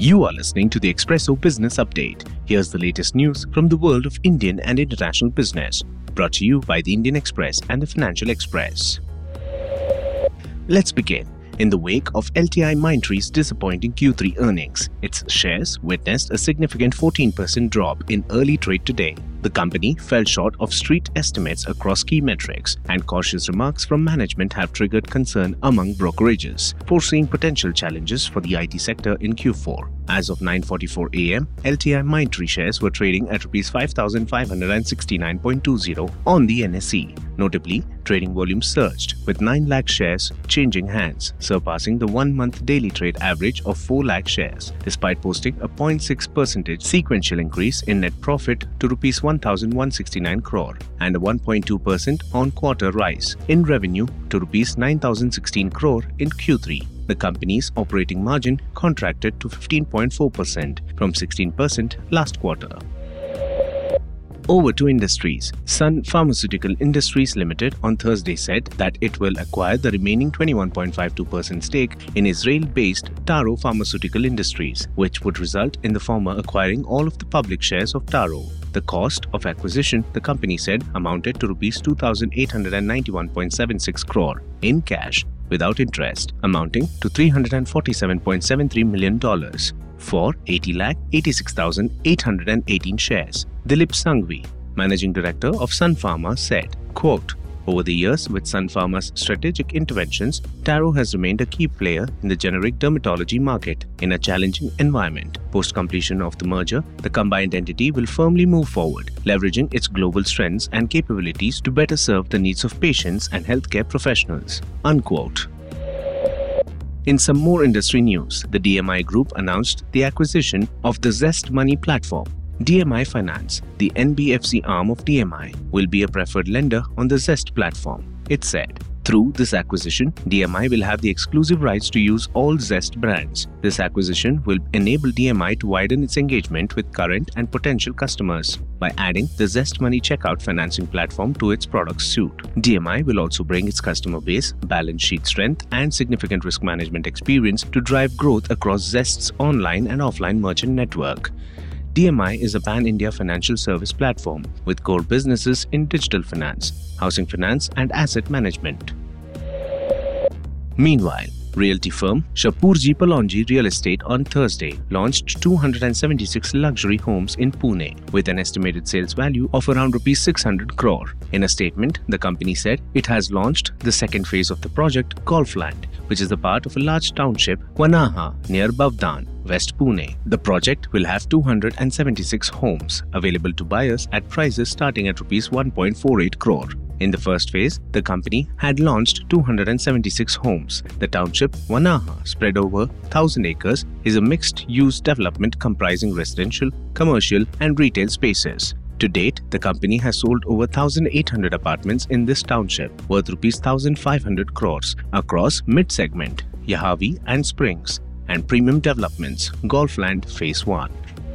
You are listening to the Expresso Business Update. Here's the latest news from the world of Indian and international business, brought to you by the Indian Express and the Financial Express. Let's begin. In the wake of LTIMindtree's disappointing Q3 earnings, its shares witnessed a significant 14% drop in early trade today. The company fell short of street estimates across key metrics, and cautious remarks from management have triggered concern among brokerages, foreseeing potential challenges for the IT sector in Q4. As of 9:44 a.m., LTIMindtree shares were trading at Rs 5,569.20 on the NSE. Notably, trading volume surged, with 9 lakh shares changing hands, surpassing the one-month daily trade average of 4 lakh shares, despite posting a 0.6% sequential increase in net profit to Rs 1,169 crore and a 1.2% on-quarter rise in revenue to Rs 9,016 crore in Q3. The company's operating margin contracted to 15.4% from 16% last quarter. Over to industries. Sun Pharmaceutical Industries Limited on Thursday said that it will acquire the remaining 21.52% stake in Israel-based Taro Pharmaceutical Industries, which would result in the former acquiring all of the public shares of Taro. The cost of acquisition, the company said, amounted to Rs 2,891.76 crore in cash without interest, amounting to $347.73 million for 80,86,818 shares. Dilip Sanghvi, Managing Director of Sun Pharma, said, quote, "Over the years, with Sun Pharma's strategic interventions, Taro has remained a key player in the generic dermatology market in a challenging environment. Post-completion of the merger, the combined entity will firmly move forward, leveraging its global strengths and capabilities to better serve the needs of patients and healthcare professionals." Unquote. In some more industry news, the DMI Group announced the acquisition of the Zest Money platform. DMI Finance, the NBFC arm of DMI, will be a preferred lender on the Zest platform, it said. Through this acquisition, DMI will have the exclusive rights to use all Zest brands. This acquisition will enable DMI to widen its engagement with current and potential customers by adding the Zest Money checkout financing platform to its product suite. DMI will also bring its customer base, balance sheet strength, and significant risk management experience to drive growth across Zest's online and offline merchant network. DMI is a pan-India financial service platform with core businesses in digital finance, housing finance, and asset management. Meanwhile, realty firm Shapoorji Pallonji Real Estate on Thursday launched 276 luxury homes in Pune with an estimated sales value of around Rs 600 crore. In a statement, the company said it has launched the second phase of the project, Golfland, which is a part of a large township, Vanaha, near Bavdan, West Pune. The project will have 276 homes available to buyers at prices starting at Rs 1.48 crore. In the first phase, the company had launched 276 homes. The township, Vanaha, spread over 1,000 acres, is a mixed-use development comprising residential, commercial, and retail spaces. To date, the company has sold over 1,800 apartments in this township, worth Rs 1,500 crores across mid-segment, Yahavi and Springs, and premium developments, Golfland Phase 1.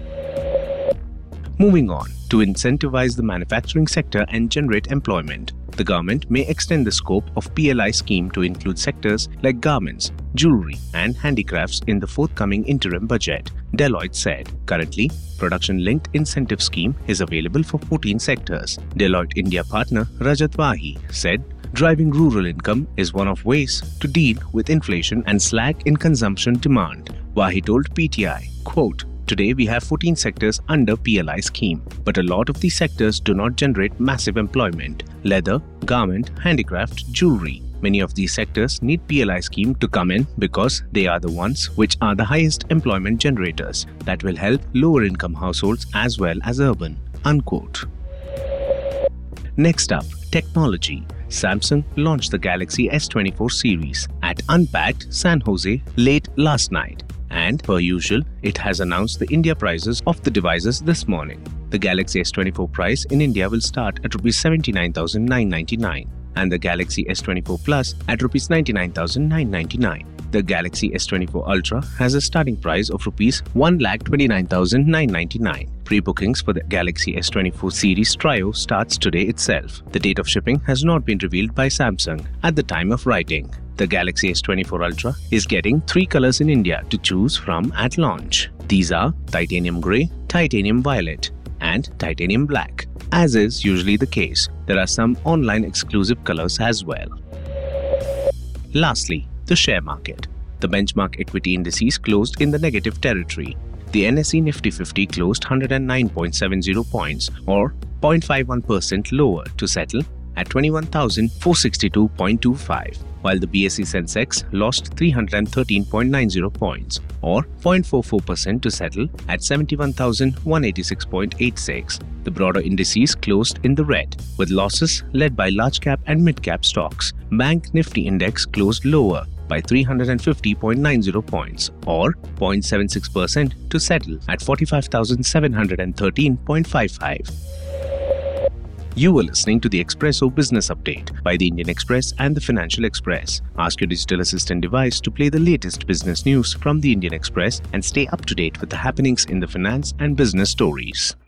Moving on, to incentivize the manufacturing sector and generate employment, the government may extend the scope of PLI scheme to include sectors like garments, jewelry, and handicrafts in the forthcoming interim budget, Deloitte said. Currently, production-linked incentive scheme is available for 14 sectors. Deloitte India partner Rajat Wahi said, "Driving rural income is one of ways to deal with inflation and slack in consumption demand." Wahi told PTI, quote, "Today we have 14 sectors under PLI scheme, but a lot of these sectors do not generate massive employment. Leather, garment, handicraft, jewelry. Many of these sectors need PLI scheme to come in because they are the ones which are the highest employment generators that will help lower income households as well as urban." Unquote. Next up, technology. Samsung launched the Galaxy S24 series at Unpacked San Jose late last night. And, per usual, it has announced the India prices of the devices this morning. The Galaxy S24 price in India will start at Rs 79,999 and the Galaxy S24 Plus at Rs 99,999. The Galaxy S24 Ultra has a starting price of Rs 1,29,999. Pre-bookings for the Galaxy S24 series Trio starts today itself. The date of shipping has not been revealed by Samsung at the time of writing. The Galaxy S24 Ultra is getting 3 colors in India to choose from at launch. These are titanium grey, titanium violet, and titanium black. As is usually the case, there are some online exclusive colors as well. Lastly, the share market. The benchmark equity indices closed in the negative territory. The NSE Nifty 50 closed 109.70 points or 0.51% lower to settle at 21,462.25, while the BSE Sensex lost 313.90 points or 0.44% to settle at 71,186.86. The broader indices closed in the red, with losses led by large cap and mid cap stocks. Bank Nifty Index closed lower by 350.90 points or 0.76% to settle at 45,713.55. You were listening to the Expresso Business Update by the Indian Express and the Financial Express. Ask your digital assistant device to play the latest business news from the Indian Express and stay up to date with the happenings in the finance and business stories.